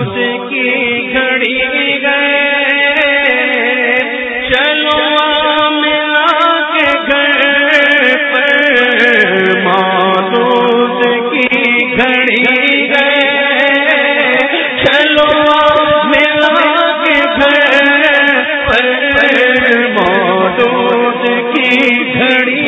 کی گھڑی گئے چلو آمنہ کے گھر پر مانوس کی گھڑی گئے چلو آمنہ کے گھر پر مانوس کی گھڑی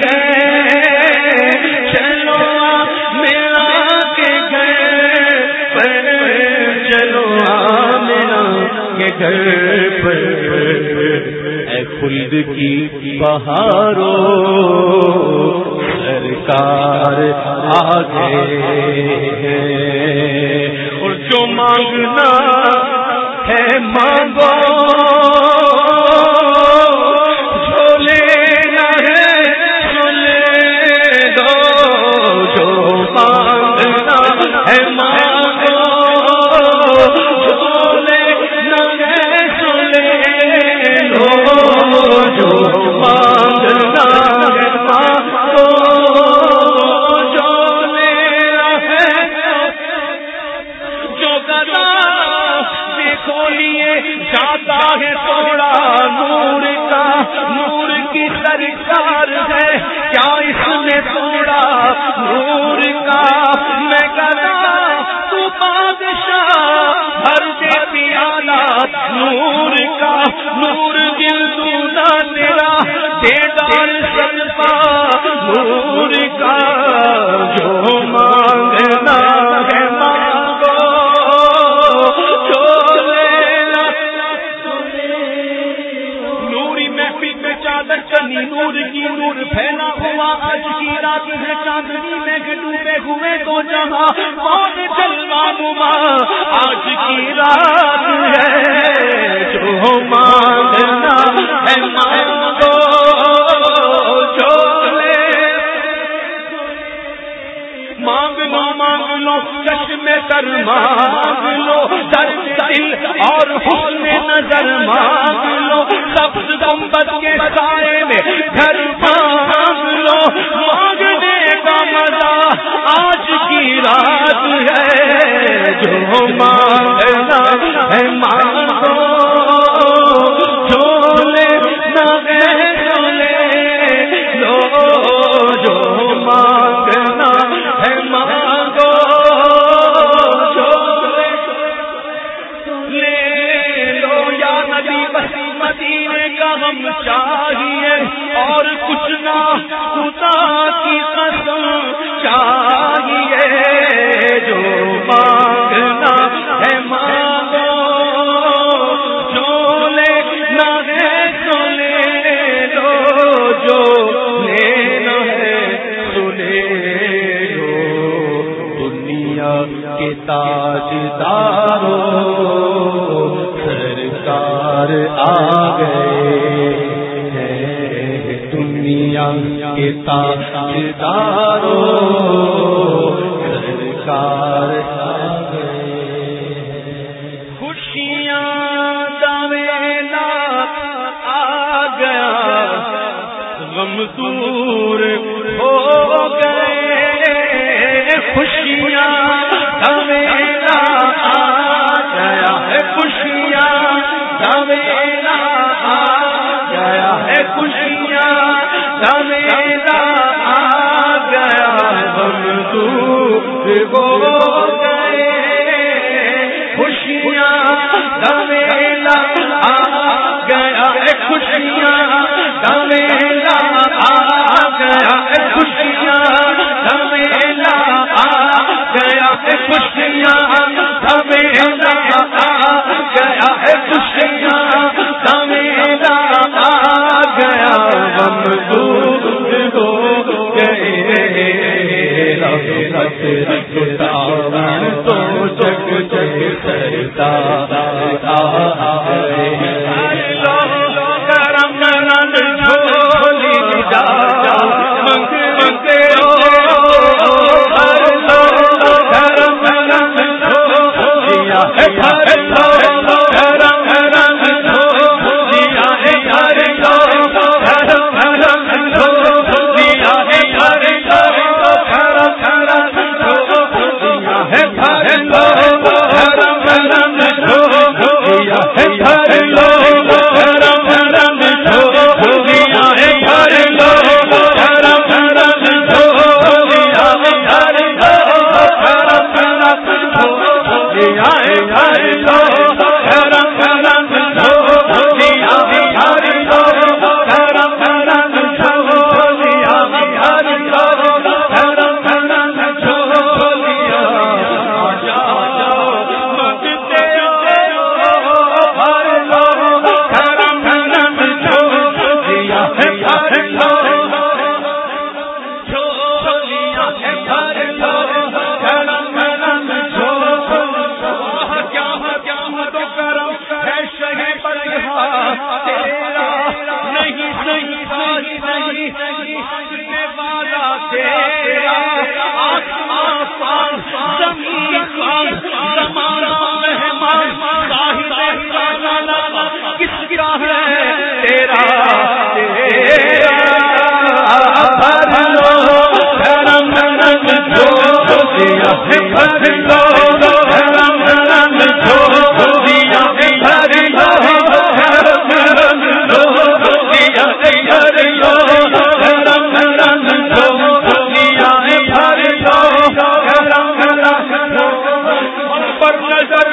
گھر پر اے خلد کی بہاروں سرکار آ گئے اور جو مانگنا ہے مانگو جو لینا ہے جو لے دو جو مانگنا ہے مانگو جاتا ہے توڑا نور کا نور کی سرکار ہے کیا اس نے توڑا نور کا میں کہا تو بادشاہ ہر دے پیالہ نور کا نور دل دونا تیرا دیدار سلپا نور کا جو مانگنا ہے مانگو چادر چنی نور کی نور پھیلا ہوا آج کی رات ہے چاندنی میں ڈوبے ہوئے تو جہاں کون جلوہ نما آج کی رات ہے جو مانگنا ہے مانگو جو لے مانگ لو چشم تر مانگ لو درد دل اور حسن نظر مانگ لو سبز گنبد کے سائے میں گھر مانگ لو مانگنے کا مزہ آج کی رات ہے جو مانگنا ہے مانگو جو لینا ہے جو لے لو جو مانگنا ہے مانگو جو لے لو یا نبی بسی مدینے کا ہم چاہیے اور کچھ نہ خدا کی قسم چاہیے جو مانگنا ہے مانگو جو لینا ہے جو لے لو جو لینا ہے جو لے لو دنیا کے تاجداروں سرکار آ گئے ہیں دنیا کے تاجداروں سرکار آ گئے خوشیاں دویلا آ گیا غم دور ہو گئے خوشیاں دویلا آ گیا ہے خوشیاں دویلا آ گیا ہے خوشیاں دویلا آ گیا غم دور ہو گئے خوشیاں دویلا آ گیا ہے خوشیاں دویلا آ گیا ہے خوشیاں دویلا آ گیا ہے خوشیاں دویلا آ گیا ہے خوشیاں دویلا آ گیا غم دور ہو گئے تو جگ جگ سرتا کرم نند جھولی جا منگتے کرم نند جھولیا کس کا ہے تیرا بھر لو کرم رنگ جو دیا ہے بھر لو کرم رنگ جو دیا ہے بھر لو کرم رنگ جو دیا ہے بھر لو کرم رنگ جو دیا ہے بھر لو کرم رنگ پر نظر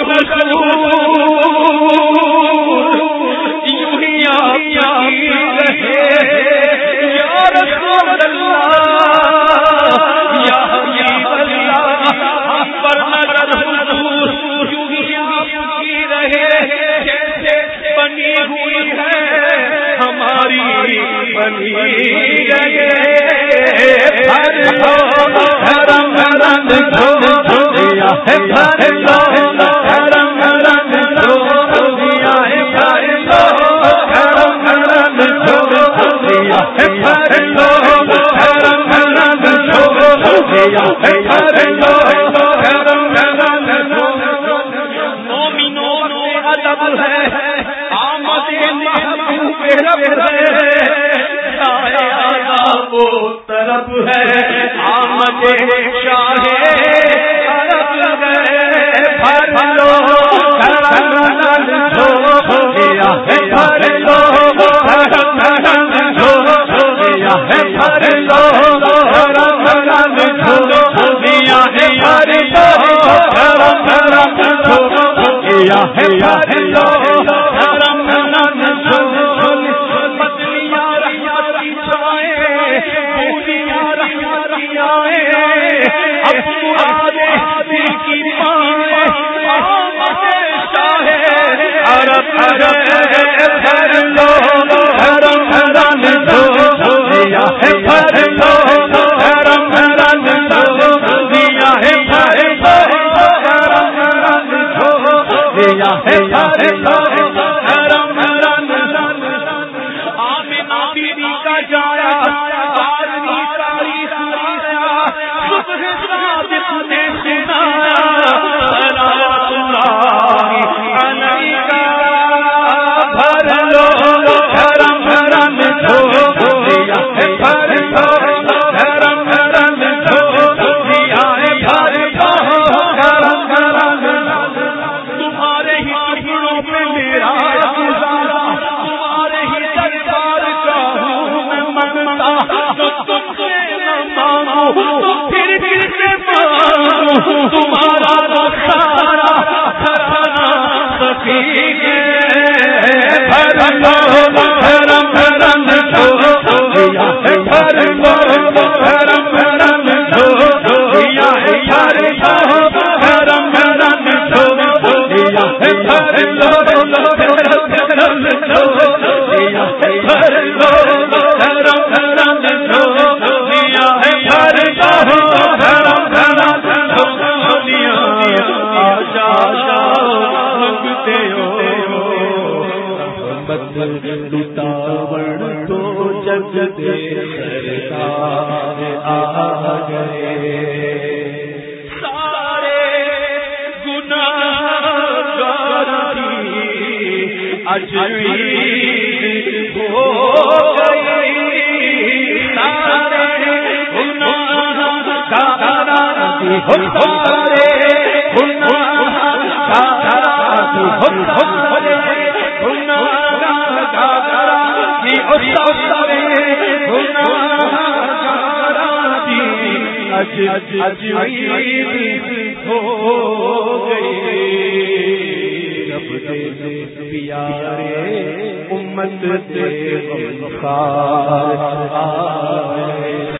امت سے